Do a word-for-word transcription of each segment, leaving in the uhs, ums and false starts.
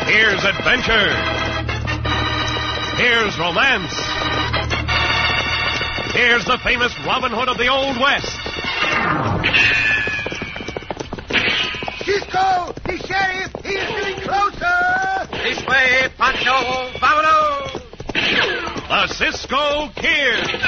Here's adventure. Here's romance. Here's the famous Robin Hood of the Old West. Cisco, the sheriff, he is getting closer. This way, Pancho, vámonos. The Cisco Kid.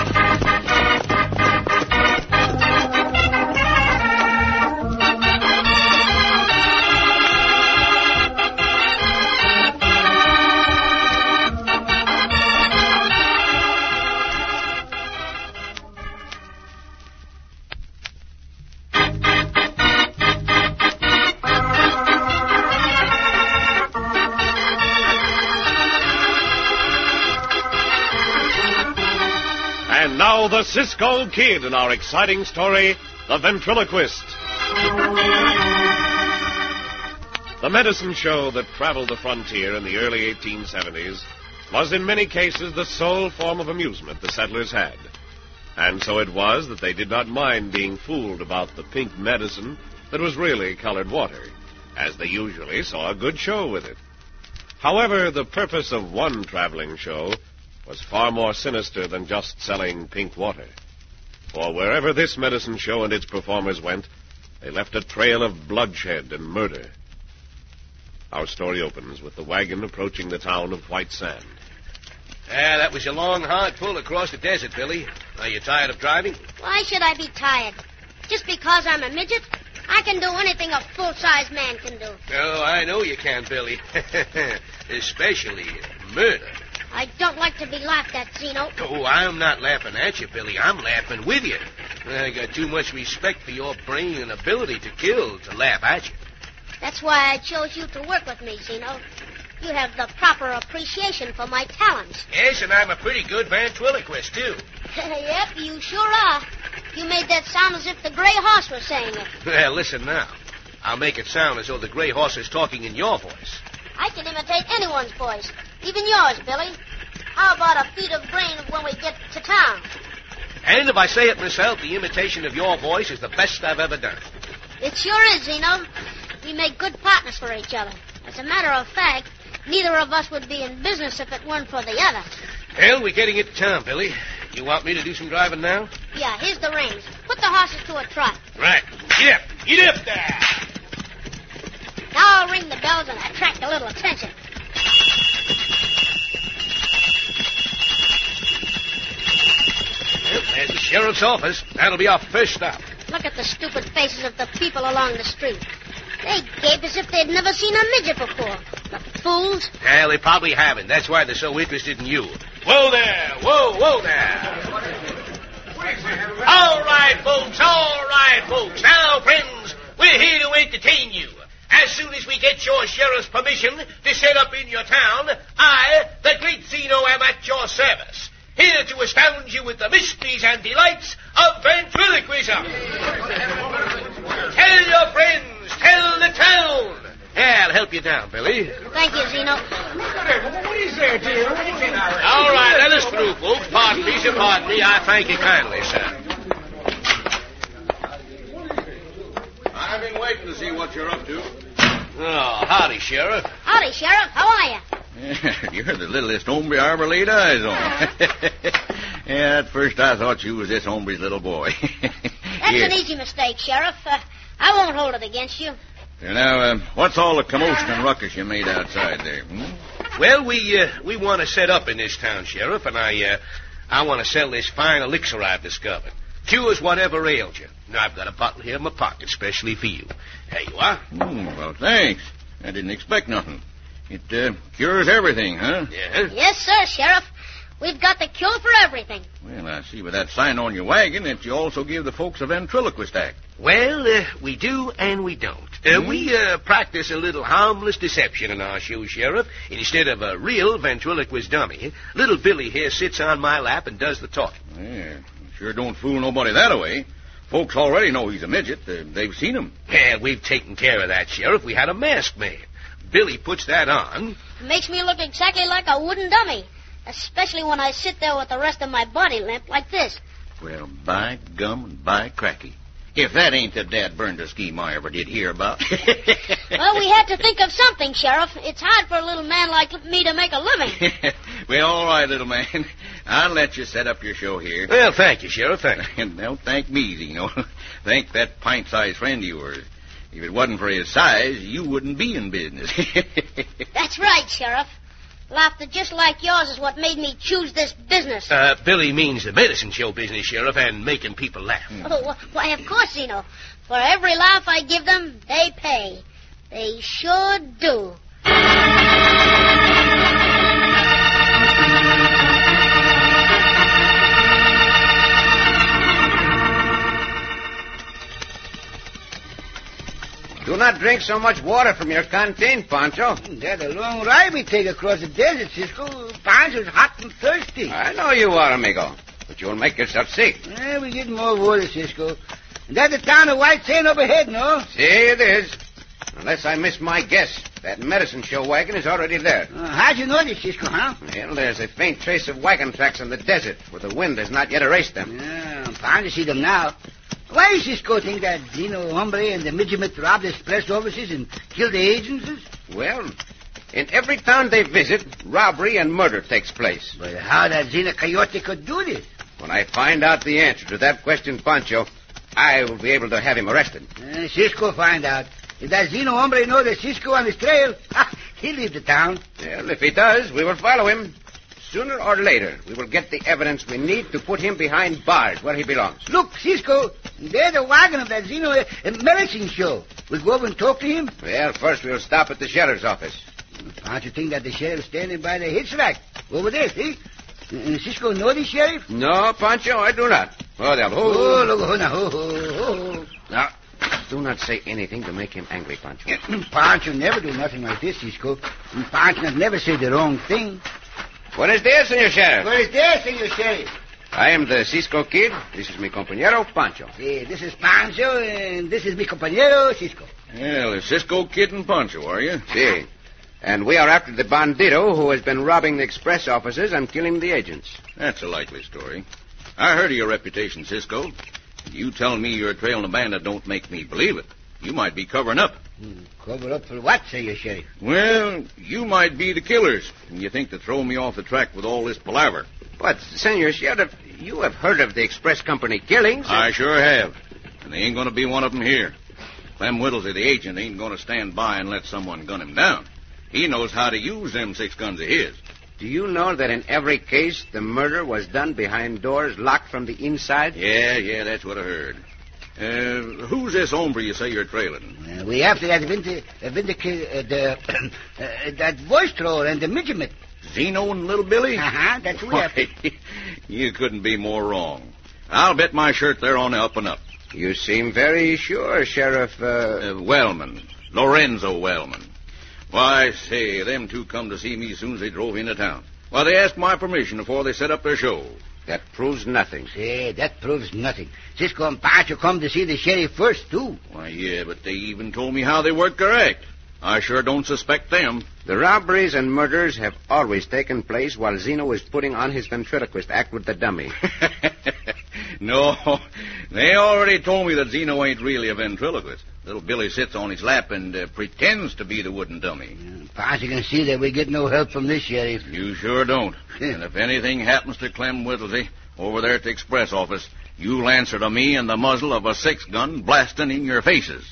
And now the Cisco Kid in our exciting story, The Ventriloquist. The medicine show that traveled the frontier in the early eighteen seventies was in many cases the sole form of amusement the settlers had. And so it was that they did not mind being fooled about the pink medicine that was really colored water, as they usually saw a good show with it. However, the purpose of one traveling show was far more sinister than just selling pink water. For wherever this medicine show and its performers went, they left a trail of bloodshed and murder. Our story opens with the wagon approaching the town of White Sand. Ah, that was a long, hard pull across the desert, Billy. Are you tired of driving? Why should I be tired? Just because I'm a midget? I can do anything a full-size man can do. Oh, I know you can, Billy. Especially murder. I don't like to be laughed at, Zeno. Oh, I'm not laughing at you, Billy. I'm laughing with you. I got too much respect for your brain and ability to kill to laugh at you. That's why I chose you to work with me, Zeno. You have the proper appreciation for my talents. Yes, and I'm a pretty good ventriloquist, too. Yep, you sure are. You made that sound as if the gray horse was saying it. Well, listen now. I'll make it sound as though the gray horse is talking in your voice. I can imitate anyone's voice, even yours, Billy. How about a feat of brain when we get to town? And if I say it myself, the imitation of your voice is the best I've ever done. It sure is, Zeno. We make good partners for each other. As a matter of fact, neither of us would be in business if it weren't for the other. Well, we're getting into town, Billy. You want me to do some driving now? Yeah, here's the reins. Put the horses to a trot. Right. Get up. Get up there. Now I'll ring the bells and attract a little attention. Well, there's the sheriff's office. That'll be our first stop. Look at the stupid faces of the people along the street. They gape as if they'd never seen a midget before. The fools. Well, they probably haven't. That's why they're so interested in you. Whoa there. Whoa, whoa there. All right, folks. All right, folks. Now, friends, we're here to entertain you. As soon as we get your sheriff's permission to set up in your town, I, the great Zeno, am at your service. Here to astound you with the mysteries and delights of ventriloquism. Tell your friends, tell the town. Yeah, I'll help you down, Billy. Thank you, Zeno. What is there, dear? All right, let us through, folks. Pardon me, sir, pardon me. I thank you kindly, sir. I've been waiting to see what you're up to. Oh, howdy, Sheriff. Howdy, Sheriff. How are you? Yeah, you're the littlest hombre I ever laid eyes on. Yeah, at first I thought you was this hombre's little boy. That's Here. an easy mistake, Sheriff. Uh, I won't hold it against you. Now, uh, what's all the commotion and ruckus you made outside there? Hmm? Well, we uh, we want to set up in this town, Sheriff, and I uh, I want to sell this fine elixir I've discovered. Cures whatever ails you. Now, I've got a bottle here in my pocket, especially for you. There you are. Hmm, well, thanks. I didn't expect nothing. It uh, cures everything, huh? Yeah? Yes, sir, Sheriff. We've got the cure for everything. Well, I see with that sign on your wagon that you also give the folks a ventriloquist act. Well, uh, we do and we don't. Uh, Hmm? We uh, practice a little harmless deception in our show, Sheriff. Instead of a real ventriloquist dummy, little Billy here sits on my lap and does the talking. Yeah, sure don't fool nobody that way. Folks already know he's a midget. Uh, they've seen him. Well, we've taken care of that, Sheriff. We had a mask made. Billy puts that on. It makes me look exactly like a wooden dummy, especially when I sit there with the rest of my body limp like this. Well, by gum and by cracky. If that ain't the dad-burner scheme I ever did hear about. Well, we had to think of something, Sheriff. It's hard for a little man like me to make a living. Well, all right, little man. I'll let you set up your show here. Well, thank you, Sheriff. Thank you. And don't thank me, Zeno. Thank that pint-sized friend of yours. If it wasn't for his size, you wouldn't be in business. That's right, Sheriff. Laughter just like yours is what made me choose this business. Uh, Billy means the medicine show business, Sheriff, and making people laugh. Oh, why, of course, Zeno. For every laugh I give them, they pay. They sure do. Do not drink so much water from your canteen, Pancho. That's a long ride we take across the desert, Cisco. Pancho's hot and thirsty. I know you are, amigo. But you'll make yourself sick. Yeah, we get more water, Cisco. And that's the town of White Sand up ahead, no? See, it is. Unless I miss my guess, that medicine show wagon is already there. Uh, how'd you know this, Cisco, huh? Well, there's a faint trace of wagon tracks in the desert where the wind has not yet erased them. Yeah, Pancho see them now. Why does Cisco think that Zeno Hombre and the midget robbed the express offices and killed the agents? Well, in every town they visit, robbery and murder takes place. But how that Zeno Coyote could do this? When I find out the answer to that question, Pancho, I will be able to have him arrested. Uh, Cisco find out. If that Zeno Hombre knows that Cisco on his trail, he'll leave the town. Well, if he does, we will follow him. Sooner or later, we will get the evidence we need to put him behind bars where he belongs. Look, Cisco, there's the wagon of that Zeno uh, medicine show. We'll go over and talk to him. Well, first we'll stop at the sheriff's office. Don't you think that the sheriff's standing by the hitch rack over there, see? Uh, Cisco know the sheriff? No, Pancho, I do not. Oh, they'll... Oh, oh look, oh, now, oh, oh, oh. Now, do not say anything to make him angry, Pancho. Pancho never do nothing like this, Cisco. Pancho never say the wrong thing. What is this, Senor Sheriff? What is this, Senor Sheriff? I am the Cisco Kid. This is mi compañero, Pancho. Sí, this is Pancho, and this is mi compañero, Cisco. Well, the Cisco Kid and Pancho, are you? Si. And we are after the bandito who has been robbing the express offices and killing the agents. That's a likely story. I heard of your reputation, Cisco. You telling me you're trailing a bandit don't make me believe it. You might be covering up. Hmm, cover up for what, Senor Sheriff? Well, you might be the killers, and you think to throw me off the track with all this palaver. But, Senor Sheriff, you have heard of the express company killings. I sure have. And there ain't going to be one of them here. Clem Whittlesey, the agent, ain't going to stand by and let someone gun him down. He knows how to use them six guns of his. Do you know that in every case the murder was done behind doors locked from the inside? Yeah, yeah, that's what I heard. Uh, who's this hombre you say you're trailing? Uh, we after that vindic- uh, vindic- uh, the, uh, that voice thrower and the midget. Zeno and Little Billy? Uh-huh, that's who we after. You couldn't be more wrong. I'll bet my shirt they're on the up and up. You seem very sure, Sheriff. Uh... Uh, Wellman. Lorenzo Wellman. Why, say, them two come to see me as soon as they drove into town. Why, they asked my permission before they set up their show. That proves nothing. Say, that proves nothing. Cisco and Pancho come to see the sheriff first, too. Why, yeah, but they even told me how they worked their act. I sure don't suspect them. The robberies and murders have always taken place while Zeno is putting on his ventriloquist act with the dummy. No, they already told me that Zeno ain't really a ventriloquist. Little Billy sits on his lap and uh, pretends to be the wooden dummy. Yeah, Pancho can see that we get no help from this sheriff. You sure don't. And if anything happens to Clem Whittlesey over there at the express office, you'll answer to me and the muzzle of a six-gun blasting in your faces.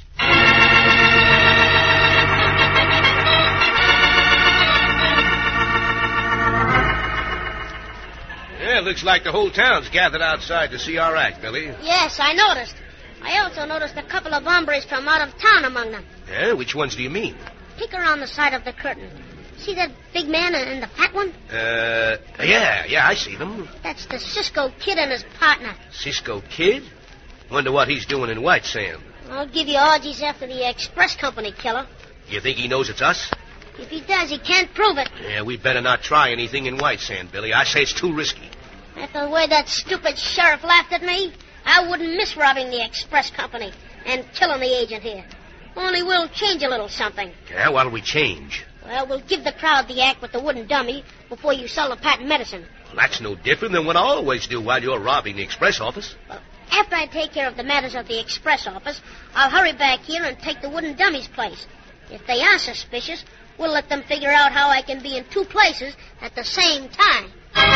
Yeah, looks like the whole town's gathered outside to see our act, Billy. Yes, I noticed. I also noticed a couple of hombres from out of town among them. Yeah, which ones do you mean? Peek around the side of the curtain. See that big man and the fat one? Uh, yeah, yeah, I see them. That's the Cisco Kid and his partner. Cisco Kid? Wonder what he's doing in White Sand. I'll give you orgies after the express company killer. You think he knows it's us? If he does, he can't prove it. Yeah, we better not try anything in White Sand, Billy. I say it's too risky. After the way that stupid sheriff laughed at me, I wouldn't miss robbing the express company and killing the agent here. Only we'll change a little something. Yeah, what'll we change? Well, we'll give the crowd the act with the wooden dummy before you sell the patent medicine. Well, that's no different than what I always do while you're robbing the express office. Well, After I take care of the matters of the express office, I'll hurry back here and take the wooden dummy's place. If they are suspicious, we'll let them figure out how I can be in two places at the same time.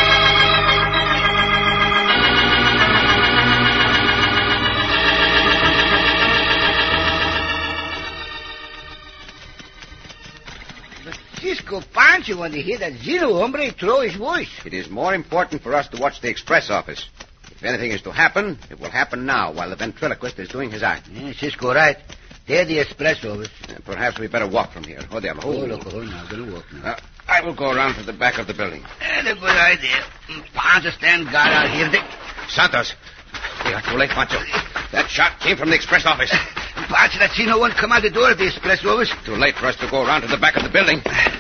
Cisco Pancho want to hear that Zeno hombre throw his voice. It is more important for us to watch the express office. If anything is to happen, it will happen now while the ventriloquist is doing his act. Yeah, Cisco right. They're the express office. Uh, perhaps we better walk from here. Oh, there. Oh, look, oh, now, gonna walk now. Uh, I will go around to the back of the building. And a good idea. Pancho stand guard out here. They... Santos. We are too late, Pancho. That shot came from the express office. Pancho, that Zeno won't come out the door of the express office. Too late for us to go around to the back of the building.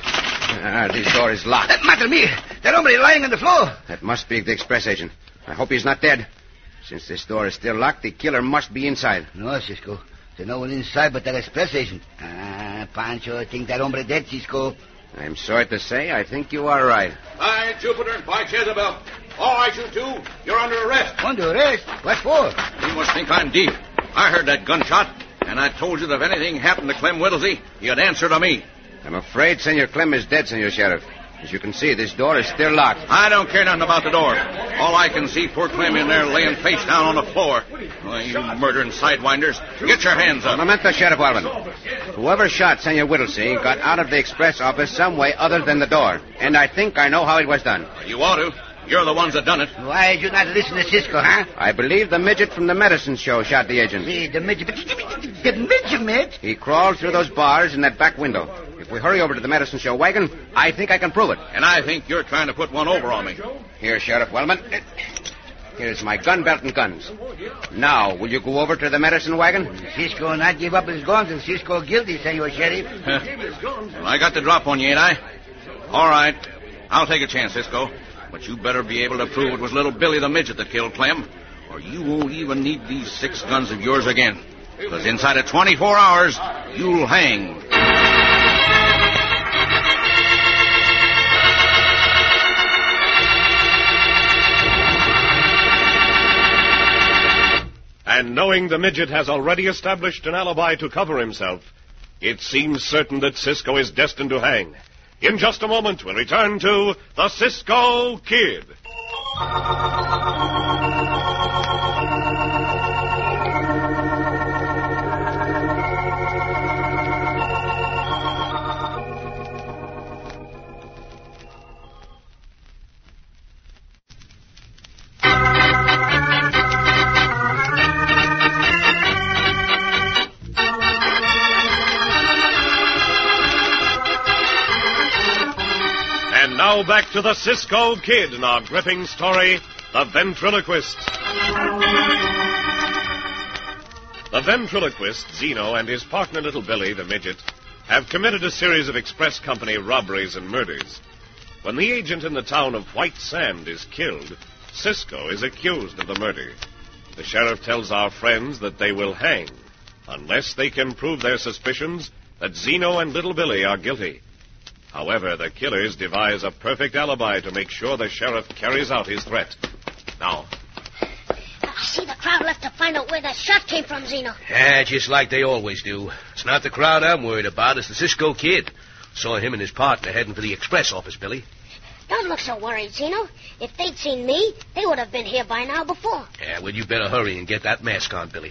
Ah, this door is locked. That matter me. That hombre lying on the floor. That must be the express agent. I hope he's not dead. Since this door is still locked, the killer must be inside. No, Cisco. There's no one inside but that express agent. Ah, Pancho, I think that hombre dead, Cisco. I'm sorry to say, I think you are right. By Jupiter, by Jezebel. All right, you two. You're under arrest. Under arrest? What for? You must think I'm deep. I heard that gunshot, and I told you that if anything happened to Clem Whittlesey, you'd answer to me. I'm afraid Senor Clem is dead, Senor Sheriff. As you can see, this door is still locked. I don't care nothing about the door. All I can see, poor Clem in there laying face down on the floor. Oh, you murdering sidewinders. Get your hands up. Memento, Sheriff Walman. Whoever shot Senor Whittlesey got out of the express office some way other than the door. And I think I know how it was done. You ought to. You're the ones that done it. Why did you not listen to Cisco, huh? I believe the midget from the medicine show shot the agent. The, the midget... The midget? He crawled through those bars in that back window. If we hurry over to the medicine show wagon, I think I can prove it. And I think you're trying to put one over on me. Here, Sheriff Wellman. Here's my gun belt and guns. Now, will you go over to the medicine wagon? Cisco will not give up his guns and Cisco guilty, Senor Sheriff. Well, I got the drop on you, ain't I? All right. I'll take a chance, Cisco. But you better be able to prove it was little Billy the midget that killed Clem, or you won't even need these six guns of yours again. Because inside of twenty-four hours, you'll hang. And knowing the midget has already established an alibi to cover himself, it seems certain that Cisco is destined to hang. In just a moment, we'll return to the Cisco Kid. Now back to the Cisco Kid in our gripping story, The Ventriloquist. The ventriloquist, Zeno, and his partner, Little Billy, the midget, have committed a series of express company robberies and murders. When the agent in the town of White Sand is killed, Cisco is accused of the murder. The sheriff tells our friends that they will hang, unless they can prove their suspicions that Zeno and Little Billy are guilty. However, the killers devise a perfect alibi to make sure the sheriff carries out his threat. Now. I see the crowd left to find out where that shot came from, Zeno. Yeah, just like they always do. It's not the crowd I'm worried about. It's the Cisco Kid. Saw him and his partner heading for the express office, Billy. Don't look so worried, Zeno. If they'd seen me, they would have been here by now before. Yeah, well, you better hurry and get that mask on, Billy.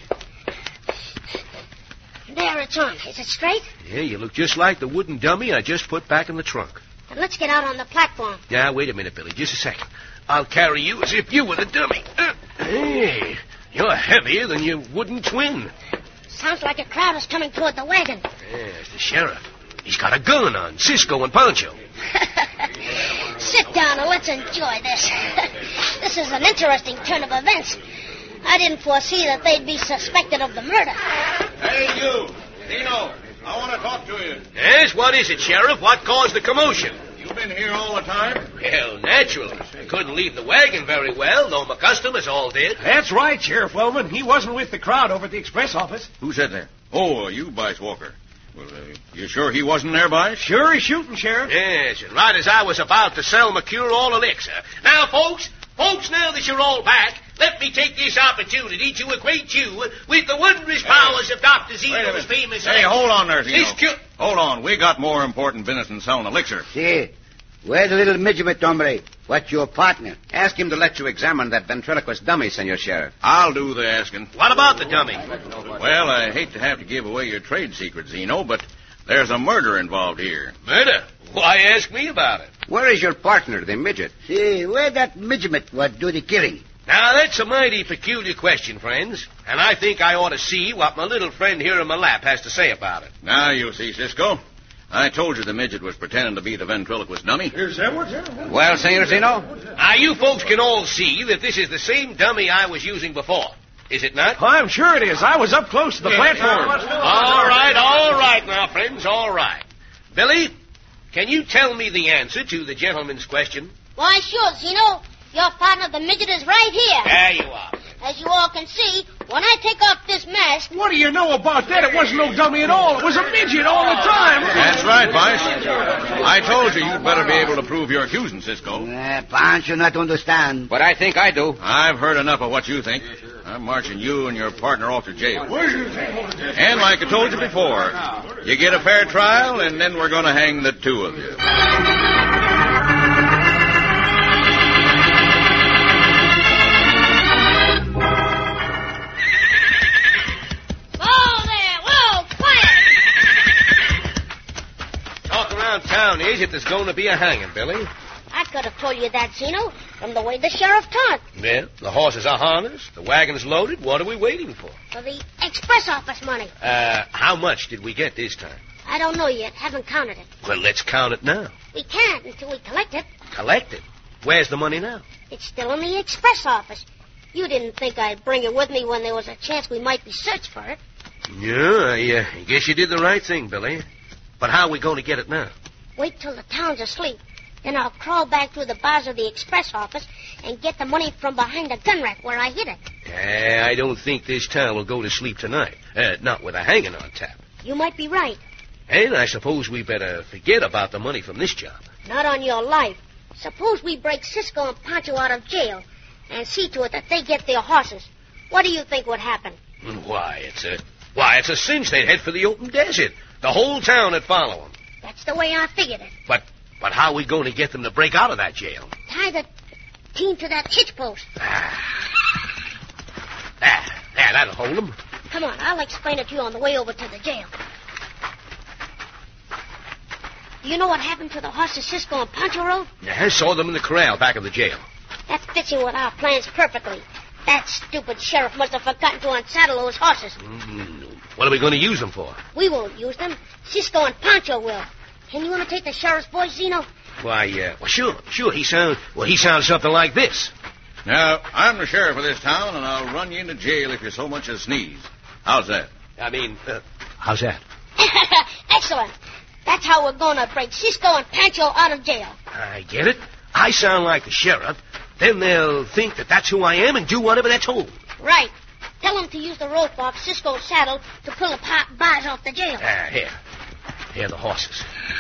There, it's on. Is it straight? Yeah, you look just like the wooden dummy I just put back in the trunk. Then let's get out on the platform. Now, wait a minute, Billy. Just a second. I'll carry you as if you were the dummy. Uh, hey, you're heavier than your wooden twin. Sounds like a crowd is coming toward the wagon. Yeah, it's the sheriff. He's got a gun on Cisco and Pancho. Sit down and let's enjoy this. This is an interesting turn of events. I didn't foresee that they'd be suspected of the murder. Hey, you. Zeno, I want to talk to you. Yes, what is it, Sheriff? What caused the commotion? You've been here all the time? Well, naturally. I couldn't leave the wagon very well, though my customers all did. That's right, Sheriff Wellman. He wasn't with the crowd over at the express office. Who said that? Oh, you, Bice Walker. Well, uh, you sure he wasn't there, Bice? Sure he's shooting, Sheriff. Yes, and right as I was about to sell McCure all the licks. Uh, now, folks, Folks, now that you're all back, let me take this opportunity to acquaint you with the wondrous powers of Doctor Zeno's famous... Hey, hold on there, Zeno. This cu- Hold on. We got more important business than selling elixir. See, where's the little midget, hombre? What's your partner? Ask him to let you examine that ventriloquist dummy, Senor Sheriff. I'll do the asking. What about the dummy? Well, I hate to have to give away your trade secret, Zeno, but there's a murder involved here. Murder? Why ask me about it? Where is your partner, the midget? See, where that midget what do the killing? Now, that's a mighty peculiar question, friends. And I think I ought to see what my little friend here in my lap has to say about it. Now you see, Cisco. I told you the midget was pretending to be the ventriloquist dummy. Is that what? Well, Senor Zeno? Now, you folks can all see that this is the same dummy I was using before. Is it not? I'm sure it is. I was up close to the platform. All right, all right now, friends, all right. Billy, can you tell me the answer to the gentleman's question? Why, sure, Zeno. Your partner, the midget, is right here. There you are. As you all can see, when I take off this mask... What do you know about that? It wasn't no dummy at all. It was a midget all the time. That's right, Vice. I told you you'd better be able to prove your accusing, Cisco. Uh, Pancho not understand. But I think I do. I've heard enough of what you think. I'm marching you and your partner off to jail. And like I told you before, you get a fair trial, and then we're going to hang the two of you. Town is that there's going to be a hanging, Billy. I could have told you that, Zeno, from the way the sheriff talked. Yeah, the horses are harnessed, the wagon's loaded. What are we waiting for? For the express office money. Uh, how much did we get this time? I don't know yet. Haven't counted it. Well, let's count it now. We can't until we collect it. Collect it? Where's the money now? It's still in the express office. You didn't think I'd bring it with me when there was a chance we might be searched for it. Yeah, I uh, guess you did the right thing, Billy. But how are we going to get it now? Wait till the town's asleep. Then I'll crawl back through the bars of the express office and get the money from behind the gun rack where I hid it. Uh, I don't think this town will go to sleep tonight. Uh, not with a hanging on tap. You might be right. And I suppose we better forget about the money from this job. Not on your life. Suppose we break Cisco and Pancho out of jail and see to it that they get their horses. What do you think would happen? Why, it's a why, it's a cinch they'd head for the open desert. The whole town would follow them. That's the way I figured it. But but how are we going to get them to break out of that jail? Tie the team to that hitch post. Ah, ah, ah that'll hold them. Come on, I'll explain it to you on the way over to the jail. Do you know what happened to the horses Cisco and Pancho rode? Yeah, I saw them in the corral back of the jail. That fits in with our plans perfectly. That stupid sheriff must have forgotten to unsaddle those horses. Mm-hmm. What are we going to use them for? We won't use them. Cisco and Pancho will. Can you imitate the sheriff's voice, Zeno? Why, uh, well, sure, sure. He sounds, well, he sounds something like this. Now, I'm the sheriff of this town, and I'll run you into jail if you so much as sneeze. How's that? I mean, uh, how's that? Excellent. That's how we're going to break Cisco and Pancho out of jail. I get it. I sound like the sheriff. Then they'll think that that's who I am and do whatever they're told. Right. Tell them to use the rope off Cisco's saddle to pull the pop bars off the jail. Ah, uh, here. Here are the horses.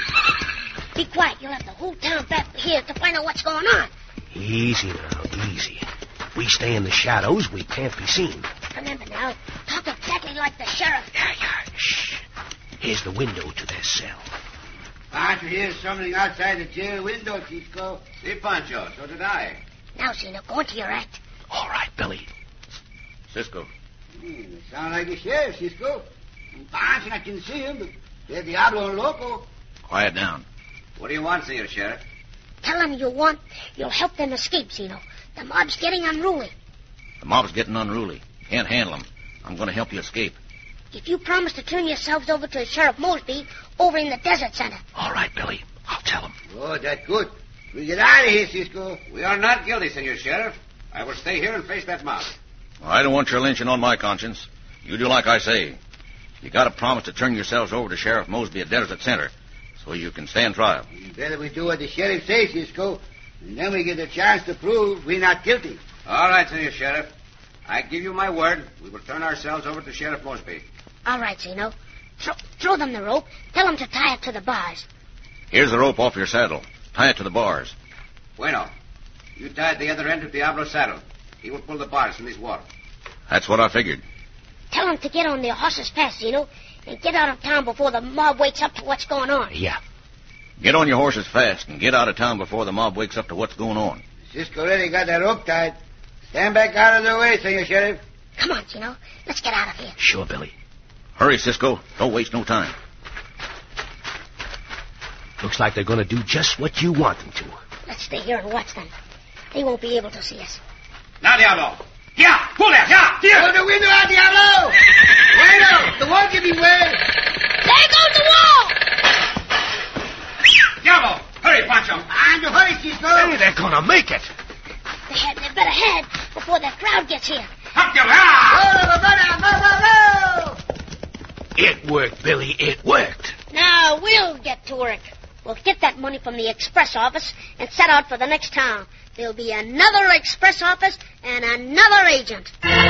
Be quiet. You'll have the whole town back here to find out what's going on. Easy now, easy. We stay in the shadows. We can't be seen. Remember now, talk exactly like the sheriff. Yeah, yeah. Shh. Here's the window to their cell. Pancho hears something outside the jail window, Cisco. See, Pancho, so did I. Now, Zeno, go into your act. All right, Billy. Cisco. Hmm, sound like the sheriff, Cisco. Pancho, I can see him, but they're Diablo and Loco. Quiet down. What do you want, Senor Sheriff? Tell them you want, you'll help them escape, Zeno. The mob's getting unruly. The mob's getting unruly. Can't handle them. I'm going to help you escape. If you promise to turn yourselves over to Sheriff Mosby over in the desert center. All right, Billy. I'll tell him. Oh, that's good. We get out of here, Cisco. We are not guilty, Senor Sheriff. I will stay here and face that mob. Well, I don't want your lynching on my conscience. You do like I say. You got to promise to turn yourselves over to Sheriff Mosby at Desert Center so you can stand trial. Better we do what the sheriff says, Cisco, and then we get a chance to prove we're not guilty. All right, Senor Sheriff. I give you my word. We will turn ourselves over to Sheriff Mosby. All right, Zeno. Throw, throw them the rope. Tell them to tie it to the bars. Here's the rope off your saddle. Tie it to the bars. Bueno. You tied the other end to Diablo's saddle. He will pull the bars from this wall. That's what I figured. Tell him to get on their horses fast, Zeno, and get out of town before the mob wakes up to what's going on. Yeah. Get on your horses fast and get out of town before the mob wakes up to what's going on. Cisco already got that rope tied. Stand back out of the way, Senor Sheriff. Come on, Zeno. Let's get out of here. Sure, Billy. Hurry, Cisco. Don't waste no time. Looks like they're going to do just what you want them to. Let's stay here and watch them. They won't be able to see us. Now, Diablo. Yeah, pull that. Yeah, Here. Pull the window out, Diablo. Right out. The wall giving way. There goes the wall. Diablo, hurry, Pancho. And you hurry, Cisco. Hey, they're going to make it. They, had, they better head before the crowd gets here. Up, Diablo. Ah! Go, go, go, go, go. It worked, Billy. It worked. Now we'll get to work. We'll get that money from the express office and set out for the next town. There'll be another express office and another agent.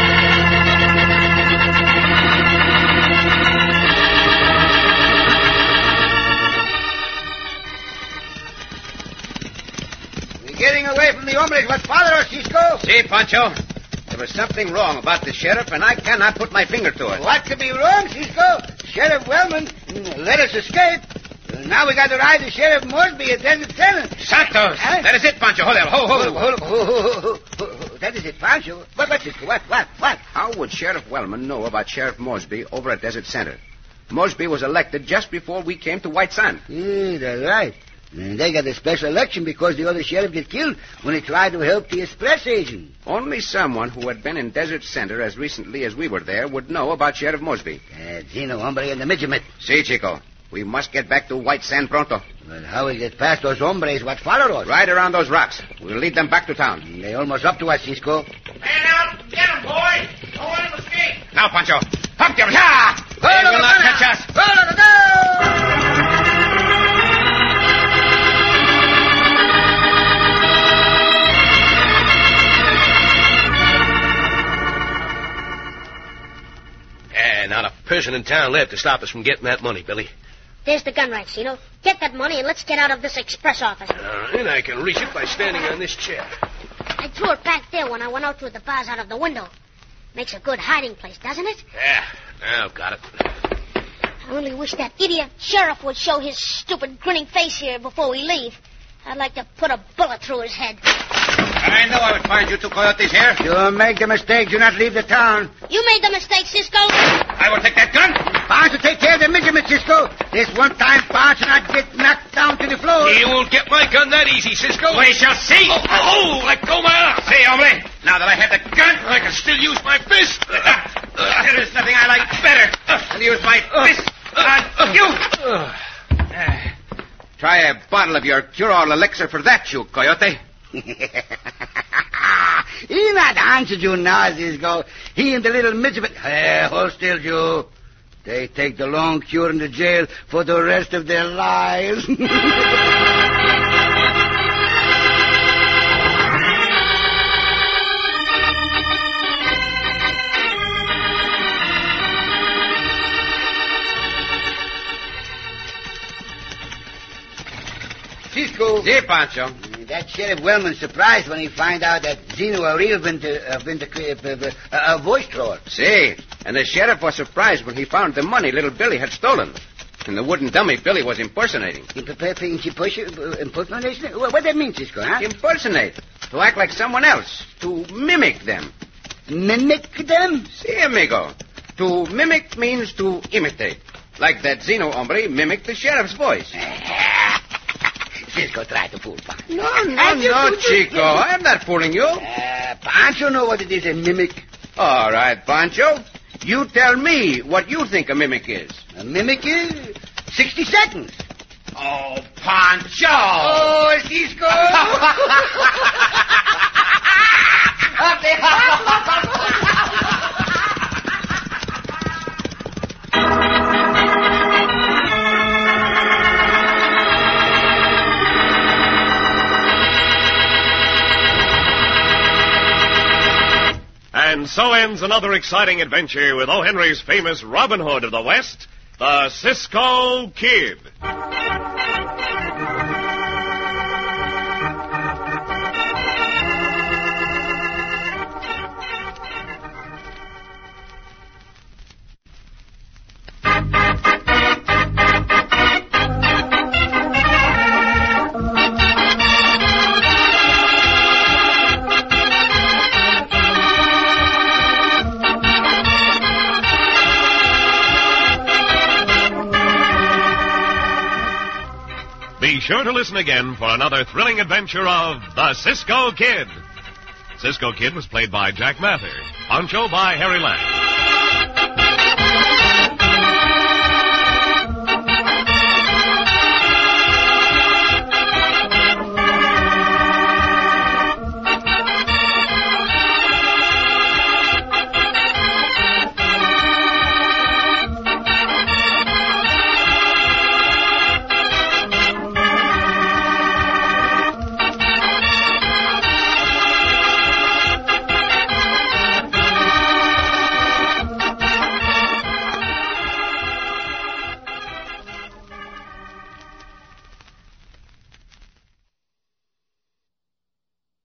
We're getting away from the hombres what father us, Cisco. See, Pancho, there was something wrong about the sheriff, and I cannot put my finger to it. What could be wrong, Cisco? Sheriff Wellman mm, let us escape. Now we got to ride the Sheriff Mosby at Desert Center. Santos! Huh? That is it, Pancho. Hold on. Hold, hold, Hold, hold, hold, hold, hold, hold. That is it, Pancho. What, what, Cisco? What, what, what? How would Sheriff Wellman know about Sheriff Mosby over at Desert Center? Mosby was elected just before we came to White Sand. Yeah, that's right. And they got a special election because the other sheriff get killed when he tried to help the express agent. Only someone who had been in Desert Center as recently as we were there would know about Sheriff Mosby. Uh, Zeno, hombre, and the midget. See, Chico, we must get back to White Sand pronto. Well, how we get past those hombres what follow us? Right around those rocks. We'll lead them back to town. They almost up to us, Cisco. Man out! Get him, boy! Don't let him escape! Now, Pancho. Up there. Yeah! They Hold will on, not hold on. catch us. Hold on, go! And not a person in town left to stop us from getting that money, Billy. There's the gun rack, Zeno. Get that money and let's get out of this express office. Uh, and I can reach it by standing on this chair. I threw it back there when I went out through the bars out of the window. Makes a good hiding place, doesn't it? Yeah, now I've got it. I only wish that idiot sheriff would show his stupid grinning face here before we leave. I'd like to put a bullet through his head. I knew I would find you two coyotes here. You make the mistake. Do not leave the town. You made the mistake, Cisco. I will take that gun. Pancho, take care of the midget, Cisco. This one time, Pancho not get knocked down to the floor. You won't get my gun that easy, Cisco. We shall see. Oh, oh, oh, let go my arm. See, hombre. Now that I have the gun, I can still use my fist. there is nothing I like better than to use my fist on you. Try a bottle of your cure-all elixir for that, you coyote. He not answered you now, Cisco. He and the little midget. Hey, hold still, Joe. They take the long cure in the jail for the rest of their lives. Cisco. See, Pancho. That Sheriff Wellman's surprised when he find out that Zeno a real been to, uh, been to, uh, uh, a voice thrower. See, and the sheriff was surprised when he found the money little Billy had stolen. And the wooden dummy Billy was impersonating. Impersonation? What that mean, Cisco, huh? Impersonate. To act like someone else. To mimic them. Mimic them? See, amigo. To mimic means to imitate. Like that Zeno hombre mimicked the sheriff's voice. Cisco tried to fool Pancho. No, no, no, Chico. I'm not fooling you. Uh, Pancho know what it is, a mimic. All right, Pancho. You tell me what you think a mimic is. A mimic is sixty seconds. Oh, Pancho! Oh, Cisco! And so ends another exciting adventure with O. Henry's famous Robin Hood of the West, the Cisco Kid. sure to listen again for another thrilling adventure of the Cisco Kid. Cisco Kid was played by Jack Mather. Pancho by Harry Lang.